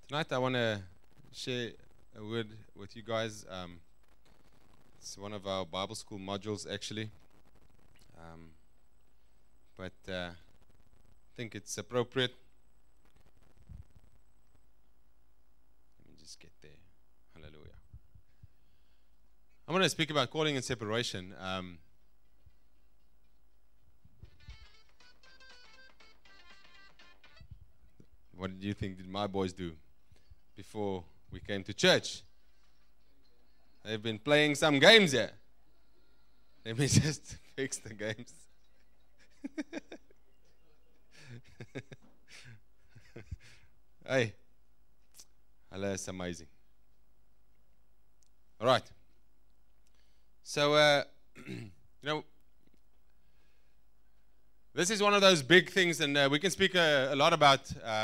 Tonight I want to share a word with you guys. It's one of our Bible school modules actually. But I think it's appropriate. Let me just get there. Hallelujah. I'm going to speak about calling and separation. What did you think did my boys do before we came to church? They've been playing some games here. Let me just fix the games. Hey, Allah is amazing. All right. So, this is one of those big things, and we can speak a lot about,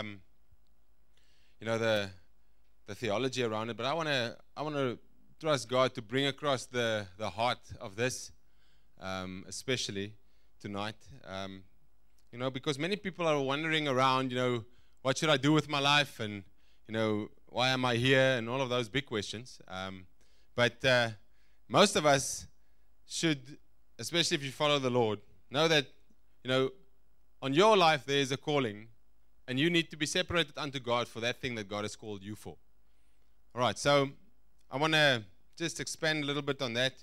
the theology around it. But I want to trust God to bring across the heart of this, especially tonight. Because many people are wandering around. What should I do with my life, and why am I here, and all of those big questions. But most of us should, especially if you follow the Lord, know that on your life there is a calling, and you need to be separated unto God for that thing that God has called you for. All right, so I want to just expand a little bit on that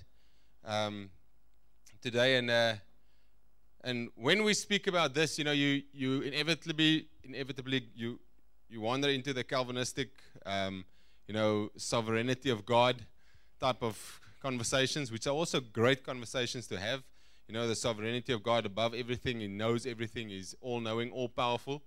today, and when we speak about this, you inevitably you wander into the Calvinistic, sovereignty of God type of conversations, which are also great conversations to have. The sovereignty of God above everything. He knows everything. He's all-knowing, all-powerful.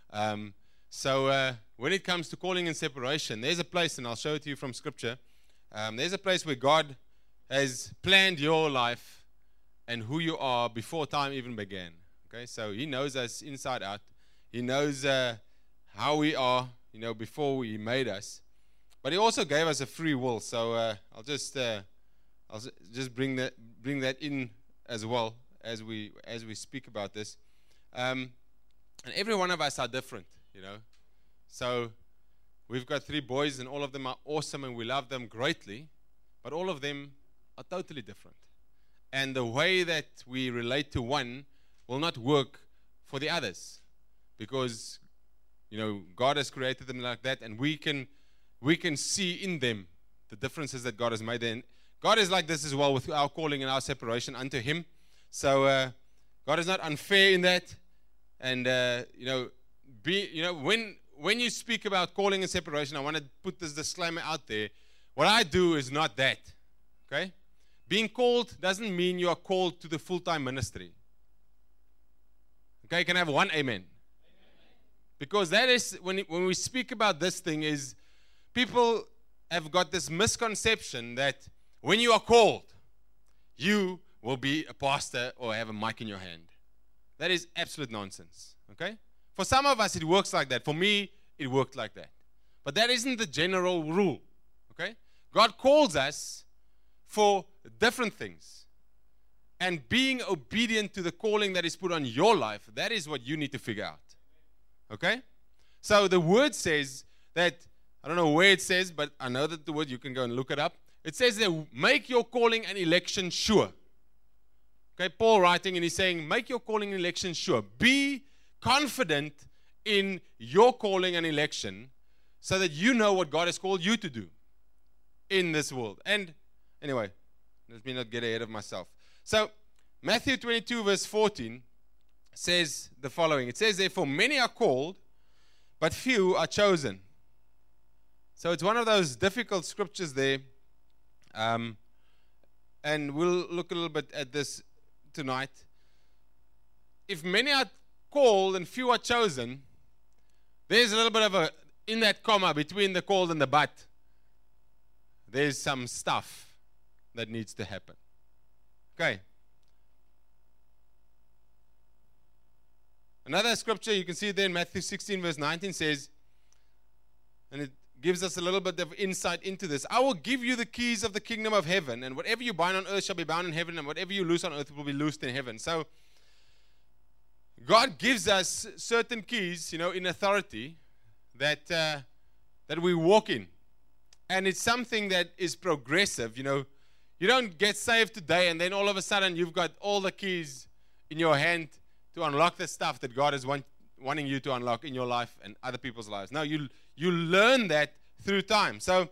So when it comes to calling and separation, there's a place, and I'll show it to you from Scripture. There's a place where God has planned your life and who you are before time even began. Okay, so He knows us inside out. He knows how we are, before He made us. But He also gave us a free will. So I'll just bring that in as well as we speak about this. And every one of us are different, So we've got 3 boys, and all of them are awesome, and we love them greatly. But all of them are totally different. And the way that we relate to one will not work for the others, because God has created them like that, and we can see in them the differences that God has made. And God is like this as well with our calling and our separation unto Him. So God is not unfair in that. And when you speak about calling and separation, I want to put this disclaimer out there. What I do is not that. Okay? Being called doesn't mean you are called to the full-time ministry. Okay, can I have one amen? Because that is, when we speak about this thing, is people have got this misconception that when you are called, you will be a pastor or have a mic in your hand. That is absolute nonsense. Okay? For some of us, it works like that. For me, it worked like that. But that isn't the general rule. Okay? God calls us for different things. And being obedient to the calling that is put on your life, that is what you need to figure out. Okay? So the word says that, I don't know where it says, but I know that the word, you can go and look it up. It says that make your calling and election sure. Okay, Paul writing, and he's saying, make your calling and election sure. Be confident in your calling and election so that you know what God has called you to do in this world. And anyway, let me not get ahead of myself. So Matthew 22 verse 14 says the following. It says, therefore many are called, but few are chosen. So it's one of those difficult scriptures there. And we'll look a little bit at this tonight. If many are called and few are chosen, there's a little bit of in that comma between the called and the but, there's some stuff that needs to happen. Okay. Another scripture, you can see it there in Matthew 16 verse 19 says, and it gives us a little bit of insight into this. I will give you the keys of the kingdom of heaven, and whatever you bind on earth shall be bound in heaven, and whatever you loose on earth will be loosed in heaven. So God gives us certain keys, in authority that that we walk in. And it's something that is progressive. You know, you don't get saved today and then all of a sudden you've got all the keys in your hand to unlock the stuff that God is wanting you to unlock in your life and other people's lives. No, you learn that through time. So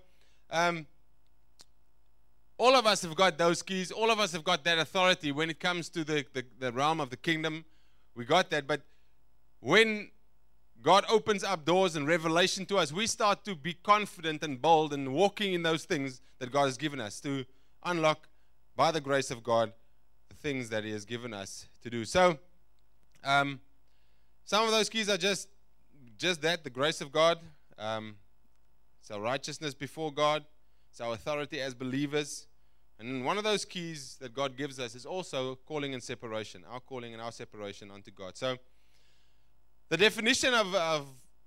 all of us have got those keys. All of us have got that authority when it comes to the realm of the kingdom. We got that. But when God opens up doors and revelation to us, we start to be confident and bold and walking in those things that God has given us to unlock, by the grace of God, the things that He has given us to do. So, some of those keys are just that, the grace of God. It's our righteousness before God. It's our authority as believers. And one of those keys that God gives us is also calling and separation, our calling and our separation unto God. So the definition of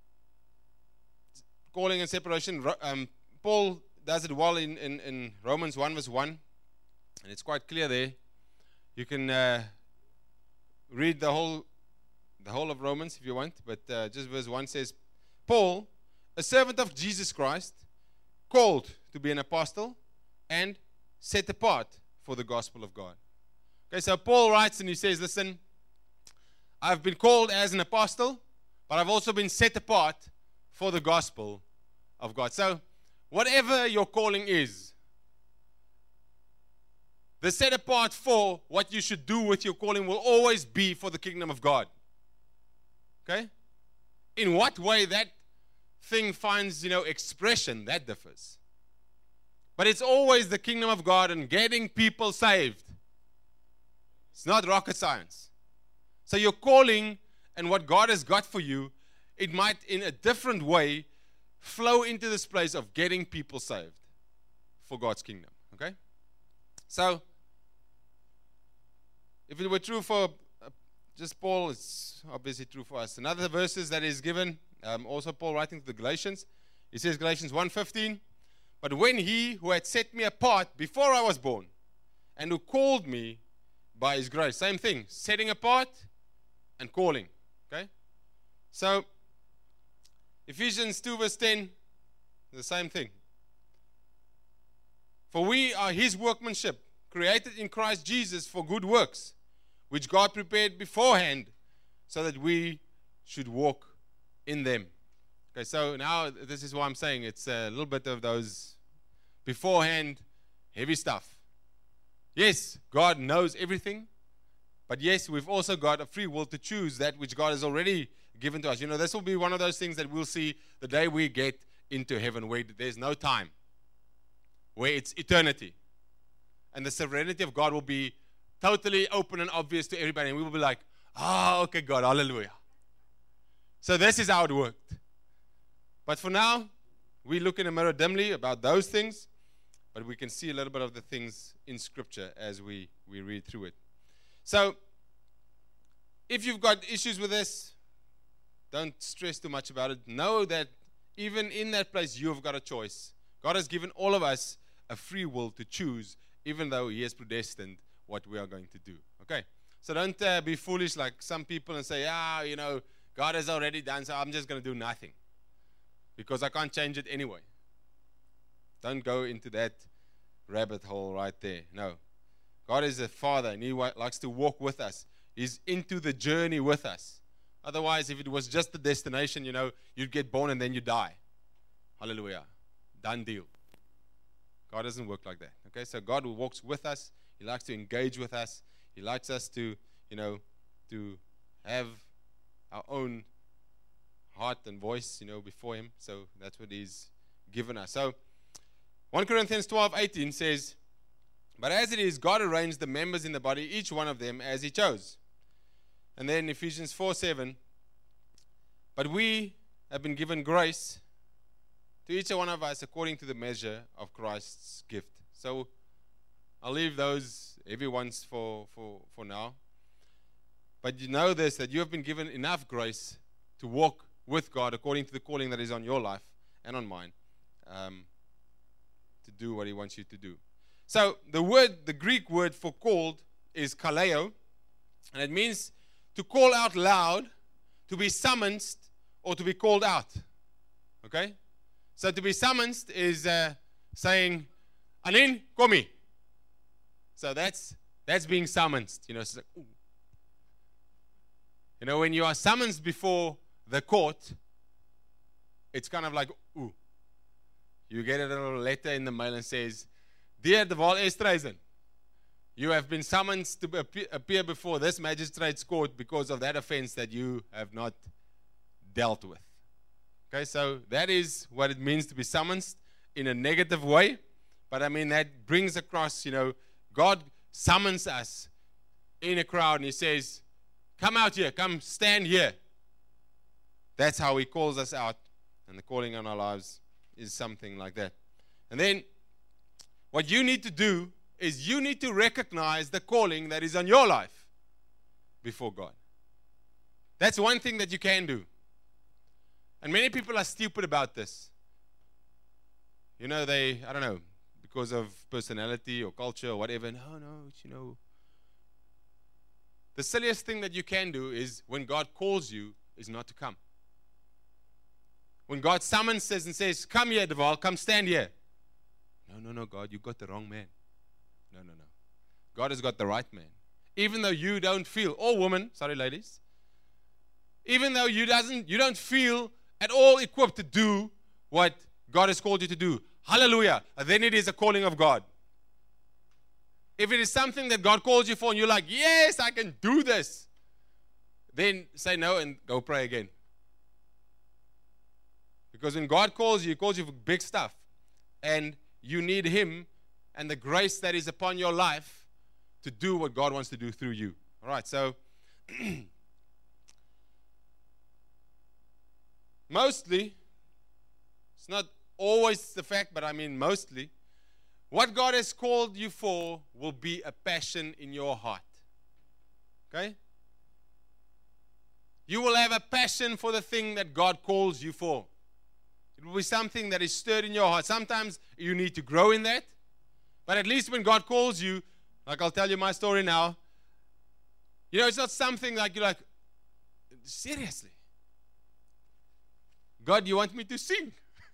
calling and separation, Paul does it well in Romans 1 verse 1. And it's quite clear there. You can read the whole of Romans if you want. But just verse 1 says, Paul, a servant of Jesus Christ, called to be an apostle and set apart for the gospel of God. Okay, so Paul writes and he says, listen, I've been called as an apostle, but I've also been set apart for the gospel of God. So whatever your calling is, the set apart for what you should do with your calling will always be for the kingdom of God. Okay? In what way that thing finds, expression, that differs. But it's always the kingdom of God and getting people saved. It's not rocket science. So your calling and what God has got for you, it might in a different way flow into this place of getting people saved for God's kingdom. Okay? So, if it were true for just Paul, it's obviously true for us. Another verses that is given, also Paul writing to the Galatians, he says, Galatians 1:15, but when He who had set me apart before I was born and who called me by His grace, same thing, setting apart and calling. Okay? So, Ephesians 2 verse 10, the same thing. For we are His workmanship, created in Christ Jesus for good works, which God prepared beforehand so that we should walk in them. Okay, so now this is what I'm saying. It's a little bit of those beforehand heavy stuff. Yes, God knows everything, but yes, we've also got a free will to choose that which God has already given to us. This will be one of those things that we'll see the day we get into heaven, where there's no time, where it's eternity. And the sovereignty of God will be totally open and obvious to everybody. And we will be like, okay, God, hallelujah. So this is how it worked. But for now, we look in the mirror dimly about those things, but we can see a little bit of the things in Scripture as we read through it. So, if you've got issues with this, don't stress too much about it. Know that even in that place, you've got a choice. God has given all of us a free will to choose, even though He has predestined what we are going to do. Okay? So don't be foolish like some people and say, God has already done, so I'm just going to do nothing because I can't change it anyway. Don't go into that rabbit hole right there. No. God is a Father, and He likes to walk with us. He's into the journey with us. Otherwise, if it was just the destination, you'd get born and then you die. Hallelujah. Done deal. God doesn't work like that. Okay, so God walks with us. He likes to engage with us. He likes us to, to have our own heart and voice, before Him. So that's what He's given us. So 1 Corinthians 12:18 says, but as it is, God arranged the members in the body, each one of them as He chose. And then Ephesians 4:7, but we have been given grace to each one of us according to the measure of Christ's gift. So I'll leave those heavy ones for now. But you know this, that you have been given enough grace to walk with God according to the calling that is on your life and on mine, to do what He wants you to do. So the Greek word for called is kaleo, and it means to call out loud, to be summoned, or to be called out. Okay? So to be summoned is saying, Anin, komi. So that's being summoned. You know, it's like, ooh. You know, when you are summoned before the court, it's kind of like, ooh. You get a little letter in the mail and says, Dear De Waal Estreisen, you have been summoned to appear before this magistrate's court because of that offense that you have not dealt with. Okay, so that is what it means to be summoned in a negative way. But I mean, that brings across, you know, God summons us in a crowd and He says, come out here, come stand here. That's how He calls us out. And the calling on our lives is something like that. And then what you need to do is you need to recognize the calling that is on your life before God. That's one thing that you can do. And many people are stupid about this. You know, I don't know, because of personality or culture or whatever. No, you know. The silliest thing that you can do is when God calls you is not to come. When God summons us and says, come here, De Waal, come stand here. No, God, you got the wrong man. No. God has got the right man. Even though you don't feel, or woman, sorry ladies, even though you don't feel at all equipped to do what God has called you to do. Hallelujah. Then it is a calling of God. If it is something that God calls you for and you're like, yes, I can do this, then say no and go pray again. Because when God calls you, He calls you for big stuff. And you need Him and the grace that is upon your life to do what God wants to do through you. All right, so mostly, it's not always the fact, but I mean mostly, what God has called you for will be a passion in your heart. Okay? You will have a passion for the thing that God calls you for. It will be something that is stirred in your heart. Sometimes you need to grow in that. But at least when God calls you, like I'll tell you my story now, you know, it's not something like you're like, seriously? God, you want me to sing?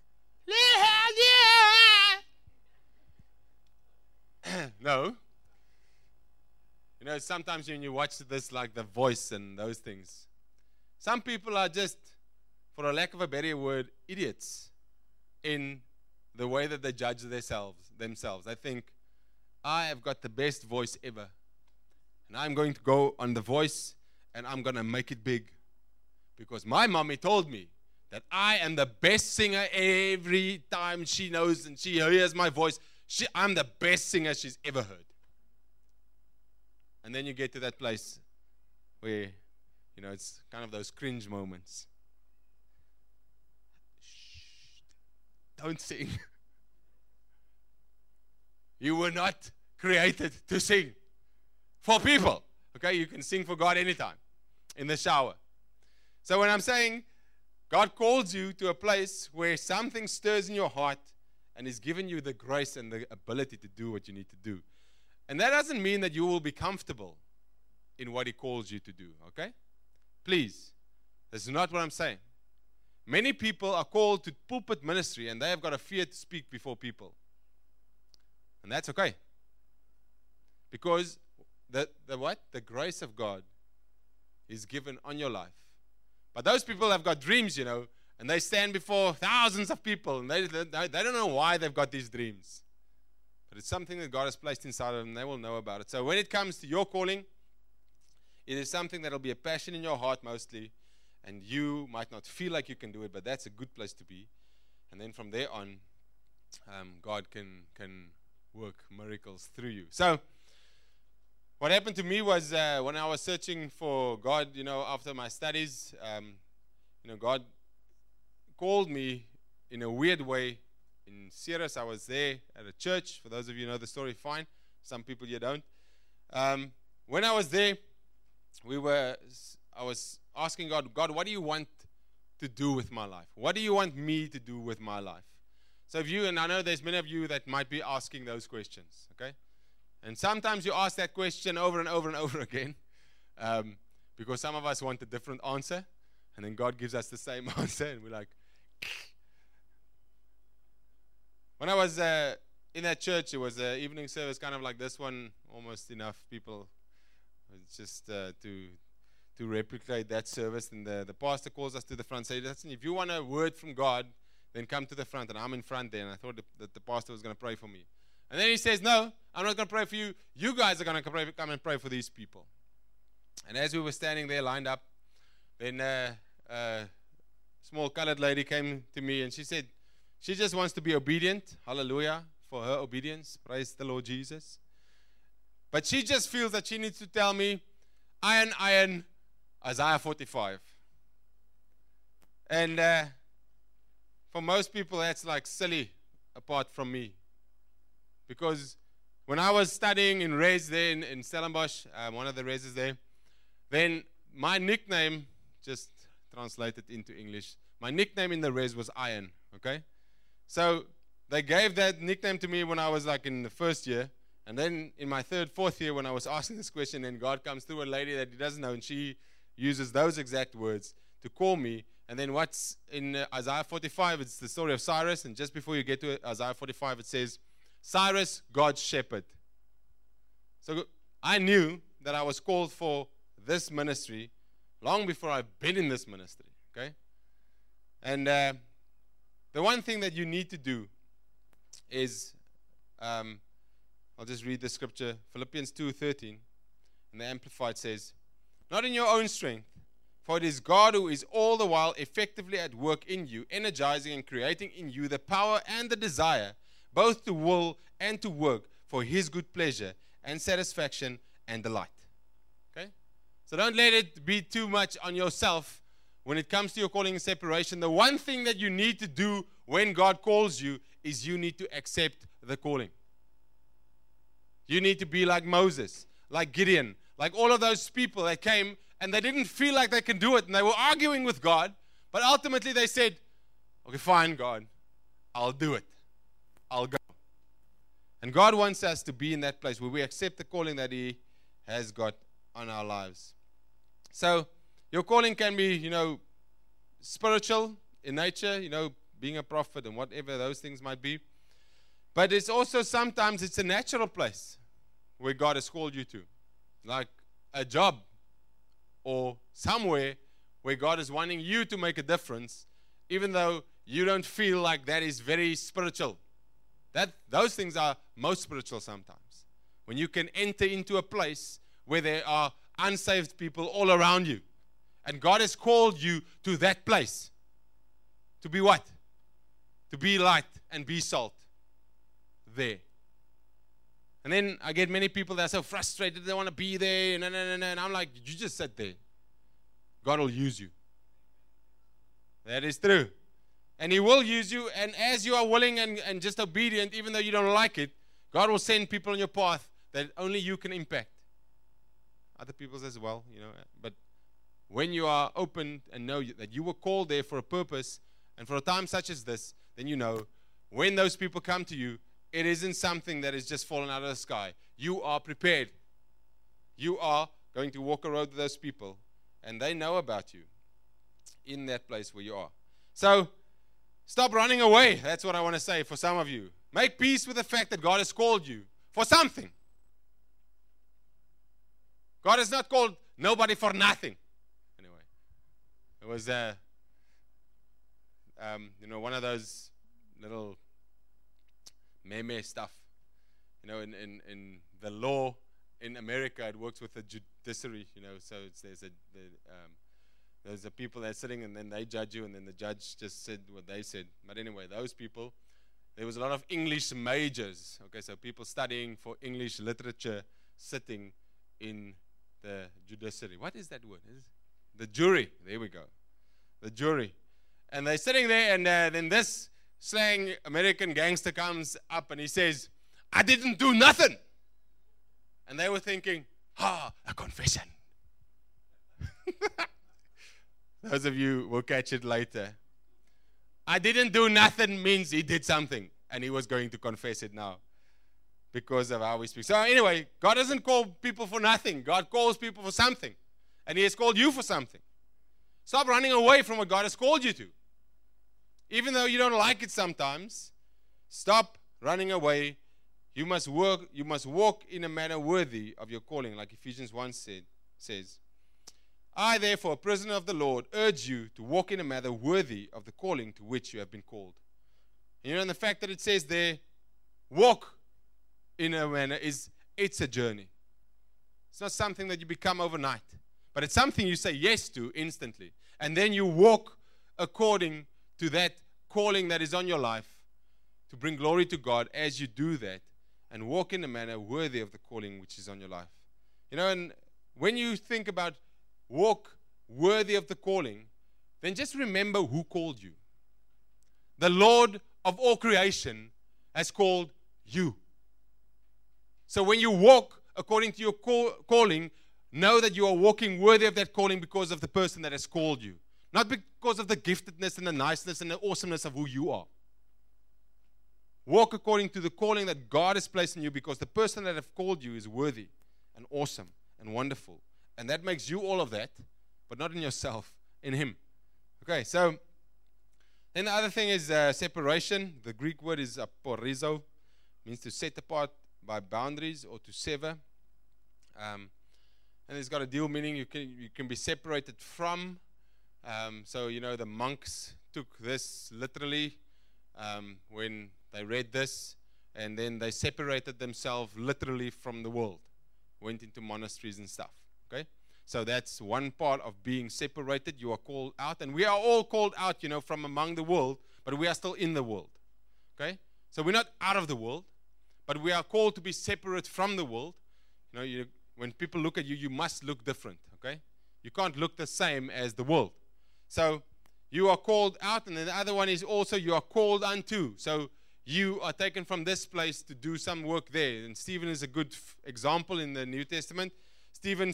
No. You know, sometimes when you watch this, like The Voice and those things, some people are just, for a lack of a better word, idiots in the way that they judge themselves. I think, I have got the best voice ever. And I'm going to go on The Voice and I'm going to make it big. Because my mommy told me that I am the best singer every time she knows and she hears my voice. I'm the best singer she's ever heard. And then you get to that place where, you know, it's kind of those cringe moments. Shh, don't sing. You were not created to sing for people. Okay, you can sing for God anytime, in the shower. So when I'm saying God calls you to a place where something stirs in your heart and is giving you the grace and the ability to do what you need to do. And that doesn't mean that you will be comfortable in what He calls you to do, okay? Please, that's not what I'm saying. Many people are called to pulpit ministry and they have got a fear to speak before people. And that's okay. Because the grace of God is given on your life. But those people have got dreams, you know, and they stand before thousands of people, and they don't know why they've got these dreams. But it's something that God has placed inside of them, and they will know about it. So when it comes to your calling, it is something that will be a passion in your heart mostly, and you might not feel like you can do it, but that's a good place to be. And then from there on, God can work miracles through you. So what happened to me was when I was searching for God, you know, after my studies, you know, God called me in a weird way. In Ceres, I was there at a church. For those of you who know the story, fine. Some people you don't. When I was there, I was asking God, what do you want to do with my life? What do you want me to do with my life? So if you, and I know there's many of you that might be asking those questions, okay? And sometimes you ask that question over and over and over again because some of us want a different answer, and then God gives us the same answer, and we're like, When I was in that church, it was an evening service, kind of like this one, almost enough people. It's just to replicate that service. And the pastor calls us to the front, says, "Listen, if you want a word from God, then come to the front." And I'm in front there, and I thought that the pastor was going to pray for me. And then he says, "No, I'm not going to pray for you. You guys are going to come and pray for these people." And as we were standing there lined up, then a small colored lady came to me, and she said she just wants to be obedient. Hallelujah for her obedience. Praise the Lord Jesus. But she just feels that she needs to tell me, iron, iron, Isaiah 45. And for most people, that's like silly apart from me. Because when I was studying in Res there in Stellenbosch, one of the Reses there, then my nickname, just translated into English, my nickname in the Res was Iron, okay? So they gave that nickname to me when I was like in the first year. And then in my third, fourth year, when I was asking this question, and God comes through a lady that he doesn't know, and she uses those exact words to call me. And then what's in Isaiah 45, it's the story of Cyrus. And just before you get to Isaiah 45, it says, Cyrus, God's shepherd. So I knew that I was called for this ministry long before I've been in this ministry, okay? And the one thing that you need to do is, I'll just read the scripture, Philippians 2:13, and the Amplified says, "Not in your own strength, for it is God who is all the while effectively at work in you, energizing and creating in you the power and the desire, both to will and to work for his good pleasure and satisfaction and delight." Okay? So don't let it be too much on yourself when it comes to your calling and separation. The one thing that you need to do when God calls you is you need to accept the calling. You need to be like Moses, like Gideon, like all of those people that came and they didn't feel like they can do it and they were arguing with God, but ultimately they said, "Okay, fine, God, I'll do it. I'll go." And God wants us to be in that place where we accept the calling that he has got on our lives. So your calling can be, spiritual in nature, being a prophet and whatever those things might be. But it's also sometimes it's a natural place where God has called you to, like a job or somewhere where God is wanting you to make a difference, even though you don't feel like that is very spiritual. Those things are most spiritual sometimes. When you can enter into a place where there are unsaved people all around you, and God has called you to that place. To be what? To be light and be salt. There. And then I get many people that are so frustrated, they want to be there, and I'm like, you just sit there. God will use you. That is true. And he will use you, and as you are willing and just obedient, even though you don't like it, God will send people on your path that only you can impact. Other people's as well, But when you are open and know that you were called there for a purpose and for a time such as this, then when those people come to you, it isn't something that is just fallen out of the sky. You are prepared. You are going to walk a road with those people, and they know about you in that place where you are. So, stop running away. That's what I want to say for some of you. Make peace with the fact that God has called you for something. God has not called nobody for nothing. Anyway, it was, one of those little meme stuff. In the law in America, it works with the judiciary. So there's the people that are sitting, and then they judge you, and then the judge just said what they said. But anyway, those people, there was a lot of English majors. Okay, so people studying for English literature sitting in the judiciary. What is that word? The jury. There we go. The jury. And they're sitting there, and then this slang American gangster comes up and he says, "I didn't do nothing." And they were thinking, a confession. Those of you will catch it later. I didn't do nothing means he did something, and he was going to confess it now because of how we speak. So anyway, God doesn't call people for nothing. God calls people for something, and he has called you for something. Stop running away from what God has called you to. Even though you don't like it sometimes, Stop running away. You must walk in a manner worthy of your calling, like Ephesians 1 says. I, therefore, a prisoner of the Lord, urge you to walk in a manner worthy of the calling to which you have been called. And the fact that it says there, walk in a manner, it's a journey. It's not something that you become overnight, but it's something you say yes to instantly. And then you walk according to that calling that is on your life to bring glory to God as you do that, and walk in a manner worthy of the calling which is on your life. And when you think about walk worthy of the calling, then just remember who called you. The Lord of all creation has called you. So when you walk according to your calling, know that you are walking worthy of that calling because of the person that has called you. Not because of the giftedness and the niceness and the awesomeness of who you are. Walk according to the calling that God has placed in you, because the person that has called you is worthy and awesome and wonderful. And that makes you all of that, but not in yourself, in Him. Okay, so then the other thing is separation. The Greek word is aporizo, means to set apart by boundaries or to sever. And it's got a dual meaning. You can be separated from. So the monks took this literally when they read this, and then they separated themselves literally from the world, went into monasteries and stuff. Okay, so that's one part of being separated. You are called out, and we are all called out, from among the world, but we are still in the world. Okay, so we're not out of the world, but we are called to be separate from the world. When people look at you, you must look different. Okay, you can't look the same as the world. So you are called out, and then the other one is also you are called unto. So you are taken from this place to do some work there. And Stephen is a good example in the New Testament. Stephen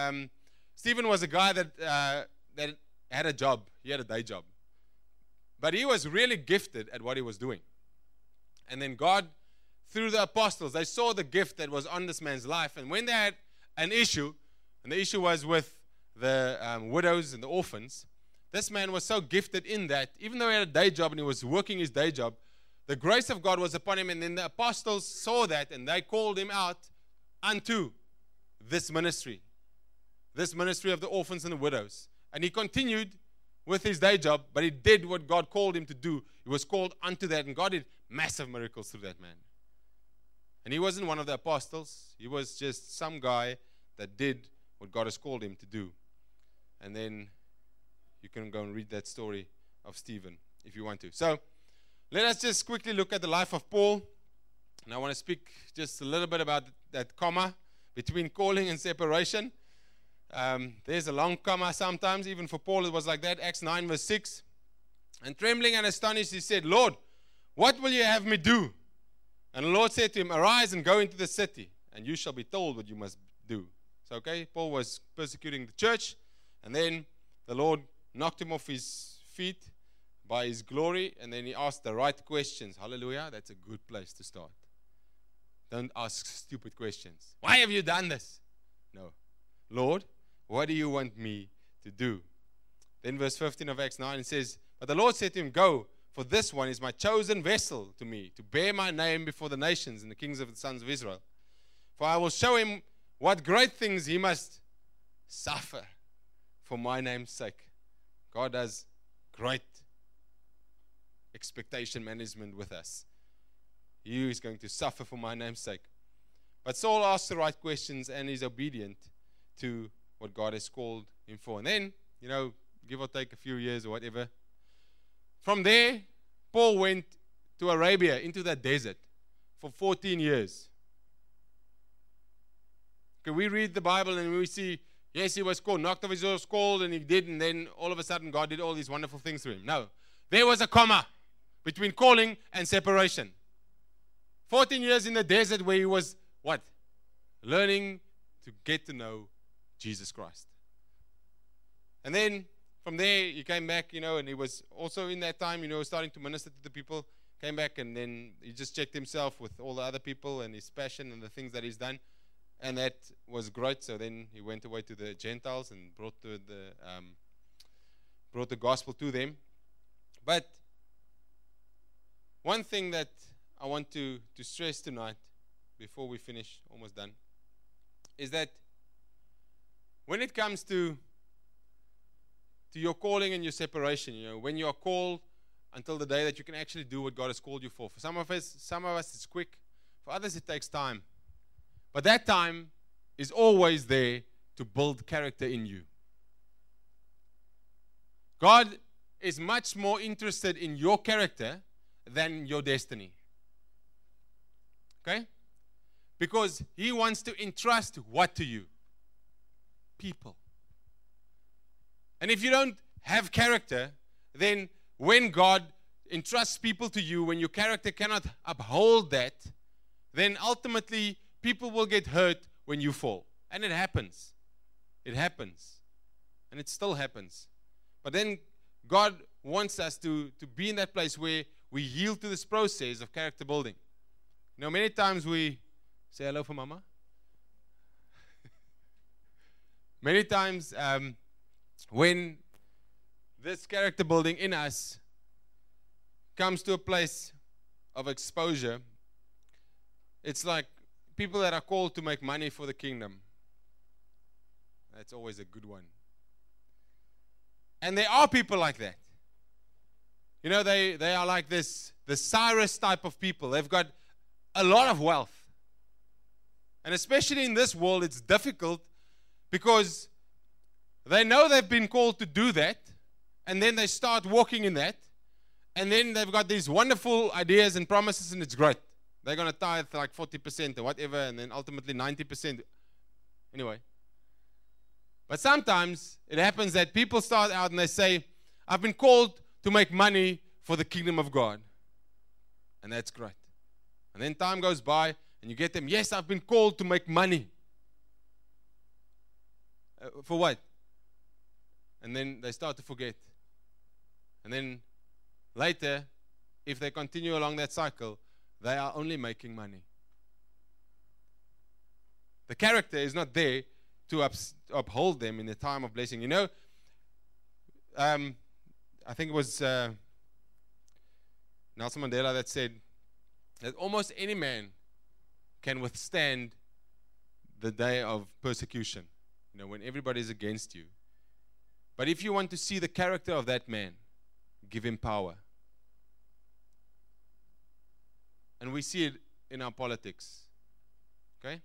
was a guy that had a job. He had a day job. But he was really gifted at what he was doing. And then God, through the apostles, they saw the gift that was on this man's life. And when they had an issue, and the issue was with the widows and the orphans, this man was so gifted in that, even though he had a day job and he was working his day job, the grace of God was upon him. And then the apostles saw that, and they called him out unto this ministry of the orphans and the widows. And he continued with his day job, but he did what God called him to do. He was called unto that, and God did massive miracles through that man. And he wasn't one of the apostles. He was just some guy that did what God has called him to do. And then you can go and read that story of Stephen if you want to. So let us just quickly look at the life of Paul. And I want to speak just a little bit about that comma between calling and separation. There's a long comma sometimes. Even for Paul it was like that. Acts 9 verse 6. And trembling and astonished he said, Lord, what will you have me do? And the Lord said to him, arise and go into the city, and you shall be told what you must do. So Paul was persecuting the church, and then the Lord knocked him off his feet by His glory, and then He asked the right questions. Hallelujah. That's a good place to start. Don't ask stupid questions. Why have you done this? No. Lord, what do you want me to do? Then verse 15 of Acts 9, it says, but the Lord said to him, go, for this one is my chosen vessel to me, to bear my name before the nations and the kings of the sons of Israel. For I will show him what great things he must suffer for my name's sake. God does great expectation management with us. He is going to suffer for my name's sake. But Saul asks the right questions and is obedient to what God has called him for. And then, give or take a few years or whatever, from there, Paul went to Arabia, into that desert, for 14 years. Okay, we read the Bible and we see, yes, he was called, knocked off his horse, called, and he did, and then all of a sudden God did all these wonderful things to him. No, there was a comma between calling and separation. 14 years in the desert where he was, what? Learning to get to know Jesus Christ. And then from there, he came back, and he was also in that time, starting to minister to the people. Came back, and then he just checked himself with all the other people and his passion and the things that he's done. And that was great. So then he went away to the Gentiles and brought the gospel to them. But one thing that I want to stress tonight, before we finish, almost done, is that when it comes to your calling and your separation, when you are called until the day that you can actually do what God has called you for. For some of us it's quick. For others, it takes time. But that time is always there to build character in you. God is much more interested in your character than your destiny. Okay? Because He wants to entrust what to you? People. And if you don't have character, then when God entrusts people to you, when your character cannot uphold that, then ultimately people will get hurt when you fall. And it happens. It happens. And it still happens. But then God wants us to be in that place where we yield to this process of character building. Many times we say hello for mama. Many times when this character building in us comes to a place of exposure, it's like people that are called to make money for the kingdom. That's always a good one. And there are people like that. They are like the Cyrus type of people. They've got a lot of wealth. And especially in this world, it's difficult because they know they've been called to do that, and then they start walking in that, and then they've got these wonderful ideas and promises, and it's great. They're going to tithe like 40% or whatever, and then ultimately 90%. Anyway. But sometimes it happens that people start out and they say, I've been called to make money for the kingdom of God. And that's great. And then time goes by and you get them, yes, I've been called to make money. For what? And then they start to forget. And then later, if they continue along that cycle, they are only making money. The character is not there to uphold them in the time of blessing. I think it was Nelson Mandela that said that almost any man can withstand the day of persecution, when everybody's against you. But if you want to see the character of that man, give him power. And we see it in our politics. Okay?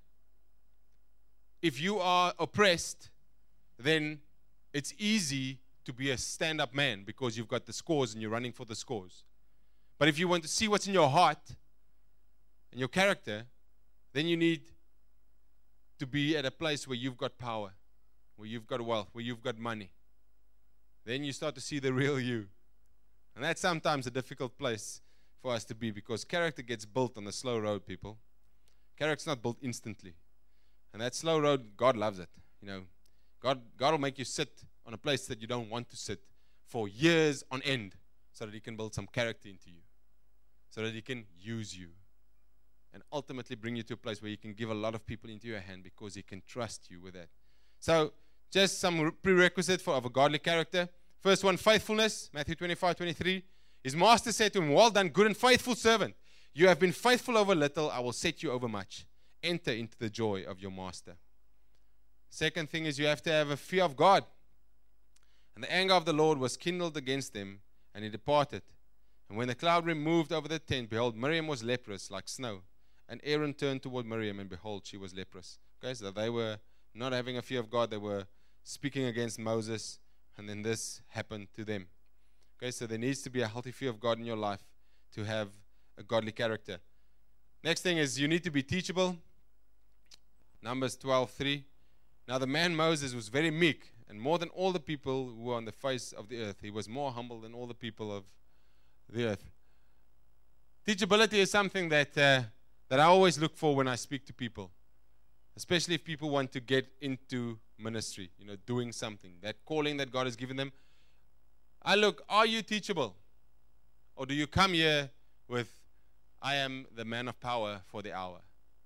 If you are oppressed, then it's easy to be a stand-up man because you've got the scores and you're running for the scores. But if you want to see what's in your heart and your character, then you need to be at a place where you've got power, where you've got wealth, where you've got money. Then you start to see the real you. And that's sometimes a difficult place for us to be because character gets built on the slow road, people. Character's not built instantly. And that slow road, God loves it. God will make you sit on a place that you don't want to sit for years on end so that He can build some character into you, so that He can use you and ultimately bring you to a place where He can give a lot of people into your hand because He can trust you with that. So just some prerequisite of a godly character. First one, faithfulness. Matthew 25:23. His master said to him, well done, good and faithful servant. You have been faithful over little, I will set you over much. Enter into the joy of your master. Second thing is you have to have a fear of God. And the anger of the Lord was kindled against them, and He departed. And when the cloud removed over the tent, behold, Miriam was leprous like snow. And Aaron turned toward Miriam, and behold, she was leprous. Okay, so they were not having a fear of God. They were speaking against Moses, and then this happened to them. Okay, so there needs to be a healthy fear of God in your life to have a godly character. Next thing is you need to be teachable. Numbers 12:3. Now the man Moses was very meek, and more than all the people who were on the face of the earth. He was more humble than all the people of the earth. Teachability is something that I always look for when I speak to people, especially if people want to get into ministry, doing something, that calling that God has given them. I look, are you teachable? Or do you come here with, I am the man of power for the hour?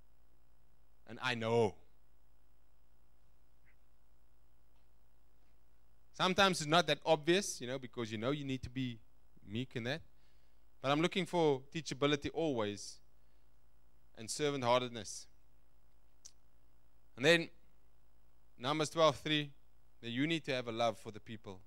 And I know. Sometimes it's not that obvious, because you need to be meek in that. But I'm looking for teachability always and servant-heartedness. And then Numbers 12:3, that you need to have a love for the people.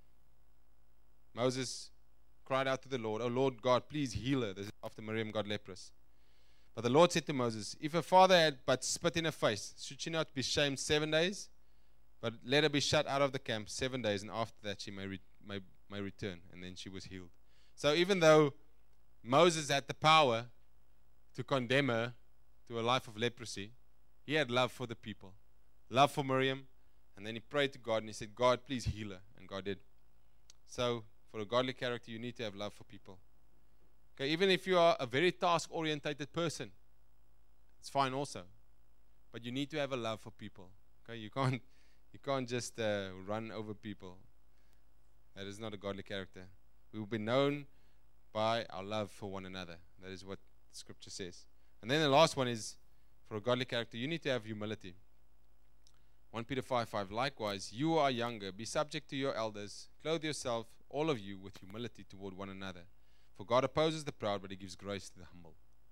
Moses cried out to the Lord, "Oh Lord God, please heal her." This is after Miriam got leprous. But the Lord said to Moses, "If her father had but spit in her face, should she not be shamed 7 days? But let her be shut out of the camp 7 days, and after that she may return." And then she was healed. So even though Moses had the power to condemn her to a life of leprosy, he had love for the people, love for Miriam, and then he prayed to God and he said, "God, please heal her," and God did. So for a godly character, you need to have love for people. Okay, even if you are a very task-orientated person, it's fine also, but you need to have a love for people. Okay, you can't just run over people. That is not a godly character. We will be known by our love for one another. That is what Scripture says. And then the last one is, for a godly character, you need to have humility. 1 Peter 5:5, likewise, you are younger, be subject to your elders, clothe yourself, all of you, with humility toward one another. For God opposes the proud, but he gives grace to the humble.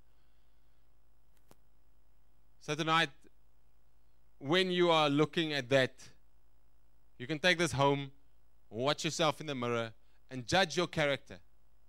So tonight, when you are looking at that, you can take this home, watch yourself in the mirror, and judge your character.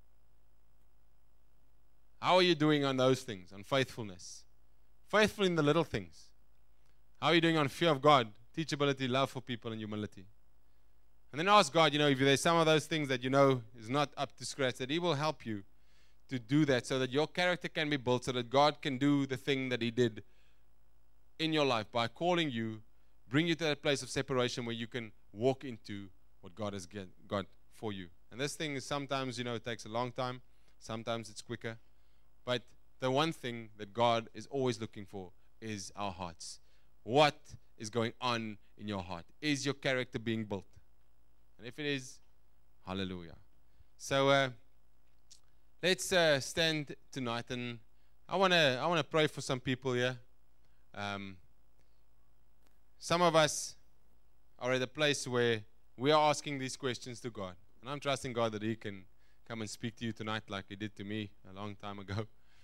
How are you doing on those things, on faithfulness? Faithful in the little things. How are you doing on fear of God, teachability, love for people, and humility? And then ask God, if there's some of those things that is not up to scratch, that he will help you to do that so that your character can be built, so that God can do the thing that he did in your life by calling you, bring you to that place of separation where you can walk into what God has got for you. And this thing is sometimes, it takes a long time. Sometimes it's quicker. But the one thing that God is always looking for is our hearts. What is going on in your heart? Is your character being built? And if it is, hallelujah. So let's stand tonight, and I want to pray for some people here. Some of us are at a place where we are asking these questions to God. And I'm trusting God that he can come and speak to you tonight like he did to me a long time ago.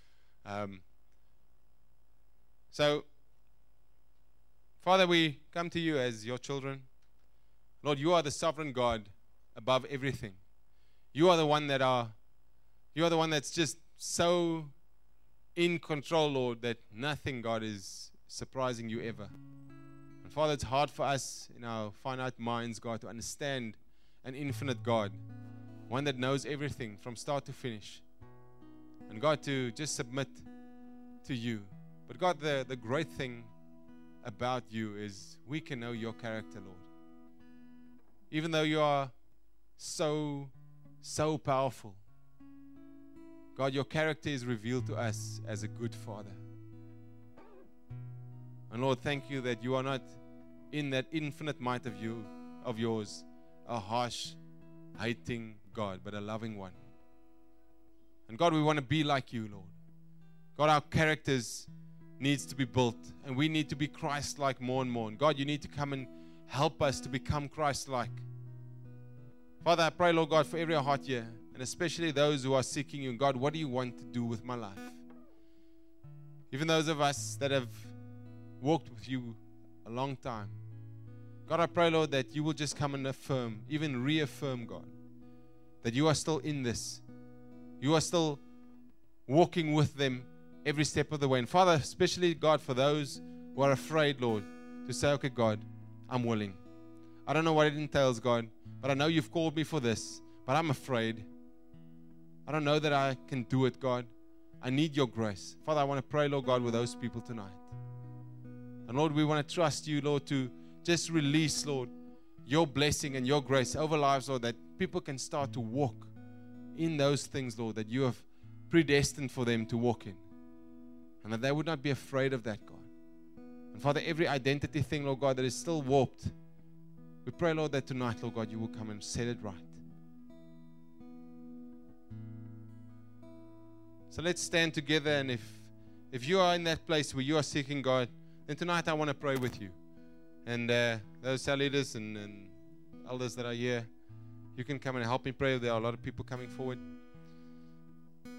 So, Father, we come to you as your children. Lord, you are the sovereign God above everything. You are the one that's just so in control, Lord, that nothing, God, is surprising you ever. And Father, it's hard for us in our finite minds, God, to understand an infinite God, one that knows everything from start to finish. And God, to just submit to you. But God, the great thing about you is we can know your character, Lord. Even though you are so powerful, God, your character is revealed to us as a good Father. And Lord, thank you that you are not in that infinite might of yours, a harsh, hating God, but a loving one. And God, we want to be like you, Lord. God, our characters needs to be built, and we need to be Christ-like more and more. And God, you need to come and help us to become Christ-like. Father, I pray, Lord God, for every heart here, and especially those who are seeking you. God, what do you want to do with my life? Even those of us that have walked with you a long time. God, I pray, Lord, that you will just come and affirm, even reaffirm, God, that you are still in this. You are still walking with them every step of the way. And Father, especially, God, for those who are afraid, Lord, to say, okay, God, I'm willing. I don't know what it entails, God, but I know you've called me for this, but I'm afraid. I don't know that I can do it, God. I need your grace. Father, I want to pray, Lord God, with those people tonight. And Lord, we want to trust you, Lord, to just release, Lord, your blessing and your grace over lives, Lord, that people can start to walk in those things, Lord, that you have predestined for them to walk in. And that they would not be afraid of that, God. And Father, every identity thing, Lord God, that is still warped, we pray, Lord, that tonight, Lord God, you will come and set it right. So let's stand together, and if you are in that place where you are seeking God, then tonight I want to pray with you. And those cell leaders and elders that are here, you can come and help me pray. There are a lot of people coming forward.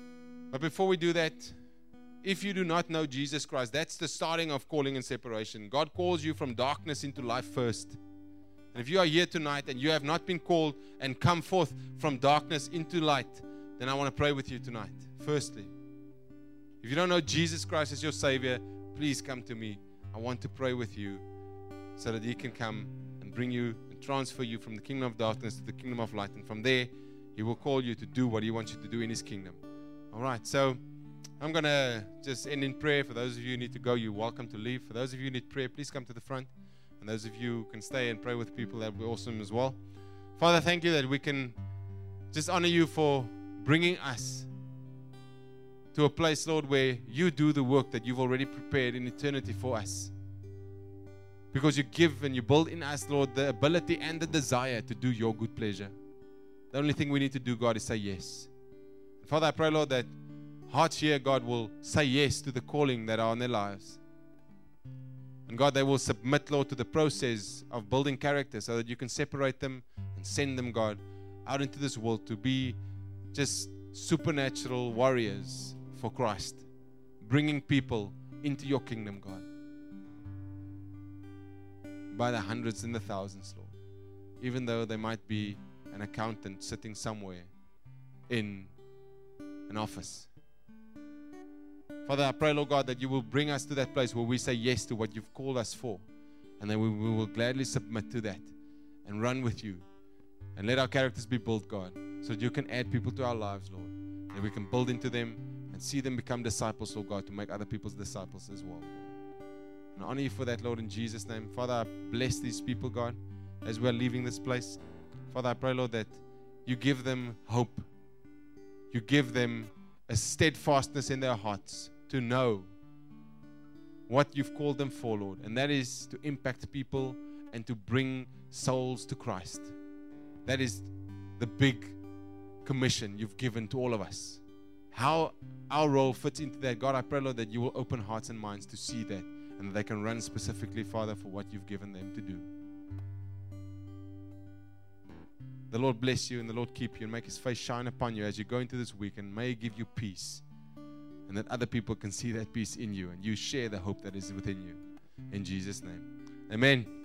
But before we do that, if you do not know Jesus Christ, that's the starting of calling and separation. God calls you from darkness into life first. And if you are here tonight and you have not been called and come forth from darkness into light, then I want to pray with you tonight. Firstly, if you don't know Jesus Christ as your Savior, please come to me. I want to pray with you so that He can come and bring you and transfer you from the kingdom of darkness to the kingdom of light. And from there, He will call you to do what He wants you to do in His kingdom. All right, so I'm going to just end in prayer. For those of you who need to go, you're welcome to leave. For those of you who need prayer, please come to the front. And those of you who can stay and pray with people, that would be awesome as well. Father, thank you that we can just honor you for bringing us to a place, Lord, where you do the work that you've already prepared in eternity for us. Because you give and you build in us, Lord, the ability and the desire to do your good pleasure. The only thing we need to do, God, is say yes. Father, I pray, Lord, that hearts here, God, will say yes to the calling that are on their lives. And God, they will submit, Lord, to the process of building character so that you can separate them and send them, God, out into this world to be just supernatural warriors for Christ, bringing people into your kingdom, God, by the hundreds and the thousands, Lord, even though they might be an accountant sitting somewhere in an office. Father, I pray, Lord God, that you will bring us to that place where we say yes to what you've called us for, and then we will gladly submit to that and run with you and let our characters be built, God, so that you can add people to our lives, Lord, and we can build into them and see them become disciples, Lord God, to make other people's disciples as well, Lord. And I honor you for that, Lord, in Jesus' name. Father, I bless these people, God, as we are leaving this place. Father, I pray, Lord, that you give them hope. You give them a steadfastness in their hearts to know what you've called them for, Lord, and that is to impact people and to bring souls to Christ. That is the big commission you've given to all of us. How our role fits into that, God, I pray, Lord, that you will open hearts and minds to see that, and that they can run specifically, Father, for what you've given them to do. The Lord bless you and the Lord keep you and make His face shine upon you as you go into this week, and may He give you peace, and that other people can see that peace in you and you share the hope that is within you. In Jesus' name. Amen.